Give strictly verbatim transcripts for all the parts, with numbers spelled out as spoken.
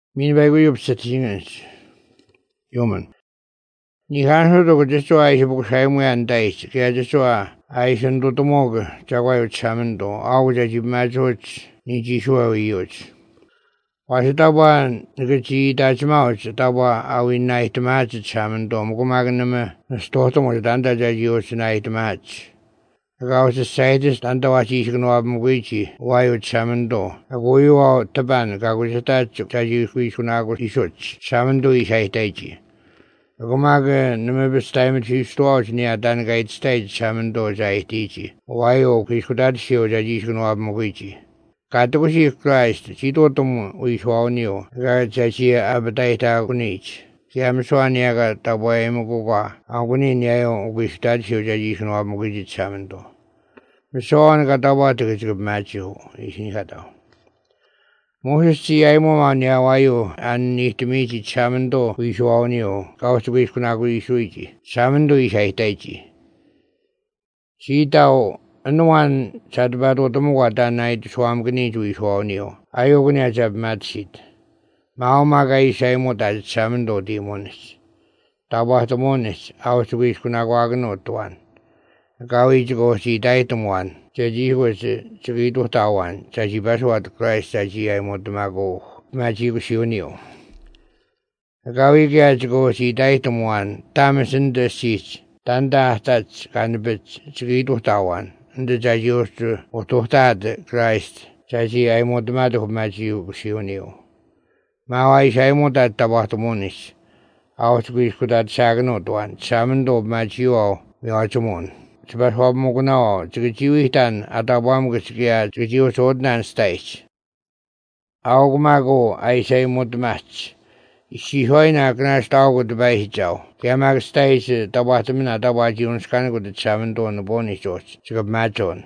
Min bai go settingens. Jomen. Ni gaan zo toch just zo hij boek schrijven moet aan tijd. Kijk just zo hij is een tot morgen. Jagwa je samen do. Oude dat je maar zo niet je zo je was het dan een keer dat je maar dat was oude night match samen do. Maar kom maar nemen. Een stoot om dan dat je je night match. Gauw ze zijdes dan dat was je genoeg op een waar je samen do. Gauw je al te ban. Gauw je dat dat je goed genoeg is zo. Samen do is hij tijdje. Gomaga nume bestemmet historisch neer dan gaat steeds samen door zij tietje. Waar ook is goed dat zo dat je genoeg op moeite. Gaat ook zich Christ, ziet wat om wie zo nieuw. Gaat zij je appetijt ook niet. Ze hebben zo neer dat wij hem ook ook niet neer ook is dat zo dat je genoeg op moeite samen door. Maar zo aan gaat dat wat er is op matje is niet gaat dat. Moses si ay mo man ya wayo an ni timi chamando wi shawniyo kaus wi kuna wi shuiji chamando I sai taichi si tao anwan chadba do tomo wata nai swam gni wi shawniyo ayo gni jab matsit mao ma gai sai mo da chamando dimonis tawa tomonis aus wi kuna wagno tuan gawi go si dai tomwan Jadi was jadi tu tawan, jadi bahasa Christ jadi ay mo tumago, maji ko siunio. Gawi kaya jadi si dai temuan, tamasin de sis, tanda tat kanbet jadi tu tawan, ande jadi us tu tad Christ jadi ay mo tumago maji ko siunio. Mawai saya mo tat tabah temunis, awas kuis kudat sagno tuan, samendo maji o miacumon. Sebab hab mo kuna jika jiwi tan atau bam kesekia jika jiwa sodan stage. Aku mago ai saya mut match. Si hoi na kena stau ko debai hijau. Kaya mag stage tabah temina tabah jiun sekarang ko de samen to no bonus jos jika matchon.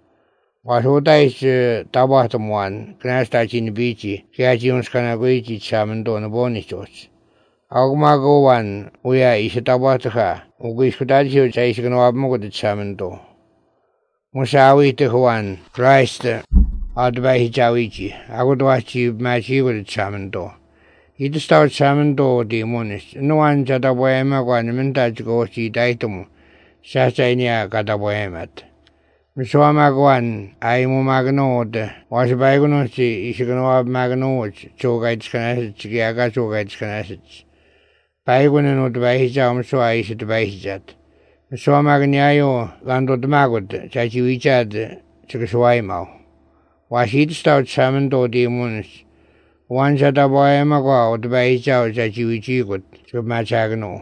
Wasu tais tabah temuan kena stage ni bici kaya jiun sekarang ko iji samen to no bonus jos. Aku mago wan uya isi tabah teka. Ugu iskutad siyo sa isi kano abmo ko dit samen to. Musawi te huwan Christ adbay hijawi chi. Ako tuwa chi machi ko dit samen to. Ito staw samen to di monis. Nuwan sa taboyema ko animenta chiko si daitomo. Sa sa inya kataboyemat. Misuama ko wan ay mo maganood. Wasabay ko no si isi kano ab maganood. Chokay tiskanasit. Sikiaga chokay tiskanasit. Paigunen ut vähistä on sua isit vähistät. Sua magniajo landot magot, säsi vichad, sekä suaimau. Vasit staut samen todi munis. Vansa tapoema koa ut vähistä on säsi vichikut, sekä mä sagno.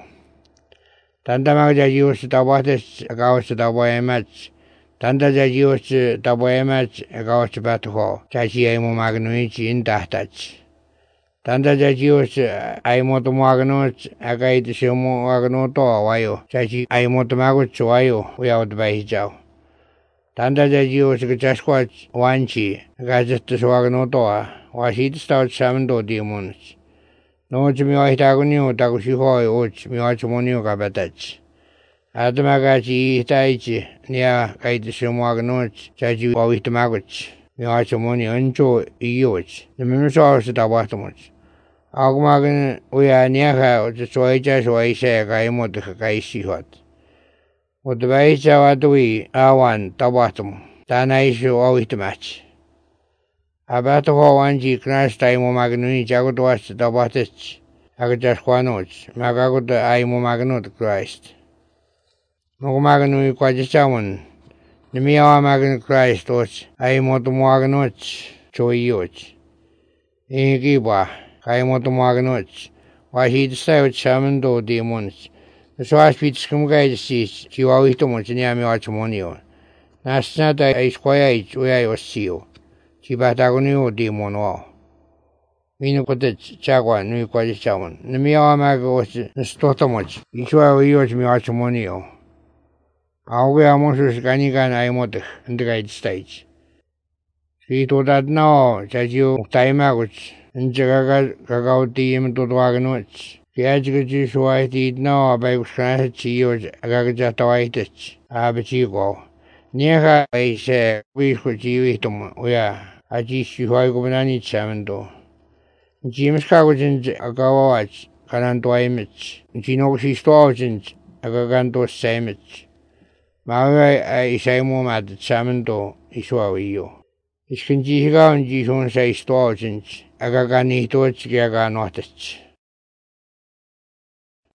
Tanta mag säsi just tapahtes, kausta tapoemats. Tanta säsi just tapoemats, kausta pätuho. Säsi ei mu magnuitsi intahtats. Tanda jadi us ay mo tumaganot agay siya mo maganot to awayo. Jadi ay mo tumagot suwayo uyaw dbay hijaw. Tanda jadi us kachaskwa wanchi agajat suwaganot to a wasit stout samen do diamonds. No chimiwa hitagunyo takusihoy uch miwa chumonyo kabatach. Adamagachi hitaichi niya kayt siya mo maganot jadi wawit tumagot. Miwa chumonyo ancho iyoch. Naminusaw sa tabahtamoch. Aku makan uya niaga soja soja kaya mo te kaya sihat. Mutta väissä vatui awan tapahtuma. Tänä isu auhtimatsi. Abahto hawanji knasta imo magnuni jago tuasta tapahtetsi. Aga jas kuanots. Magagot aimo magnut Christ. Nuku magnui kwajisamun. Nimi awa magnut Christ os. Aimo tu magnuts. Choiyots. Ihi kipa. Kaya mo tumaganot. Wasit sa samen do demons. So aspits kum kaya sis. Chiwawi to mo chinyami wachamonio. Nasna ta ay skwaya ich uya yosio. Chibata ko niyo demon wao. Mino ko te chagwa nui kwa jishamon. Namiyawa maga was nastota moch. Ishwa uyoch mi wachamonio. Auge amosus kanigan ay motek. Hindi kaya stage. Si to dat na chajiyo taimagoch. Enjaga kakao tiim tutuaganot. Kaya jika suai tiit na baik sekarang ciyo agak jatawaitet. Abeci ko. Niaga ay se wis ko ciyo itom. Uya aji suai ko benani samen to. James Kagojins Agawaj, Kanandoimich, Ginoshi Storjins, Agagandos Samich. Maga is a moment at Samando, Iswawio. Is can Jiga and Jison say Storjins, Agaganito Gaga Notich.